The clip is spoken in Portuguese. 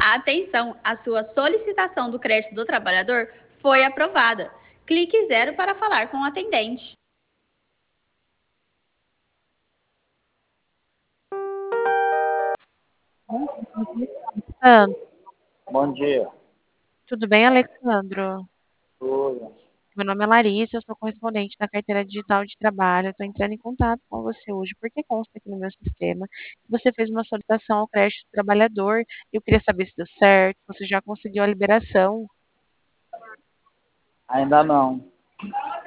Atenção, a sua solicitação do crédito do trabalhador foi aprovada. Clique 0 para falar com o atendente. Alexandro, Bom dia. tudo bem, Alexandro? Tudo. Meu nome é Larissa, eu sou correspondente da carteira digital de trabalho. Estou entrando em contato com você hoje porque consta aqui no meu sistema que você fez uma solicitação ao crédito do trabalhador. Eu queria saber se deu certo, se você já conseguiu a liberação. Ainda não.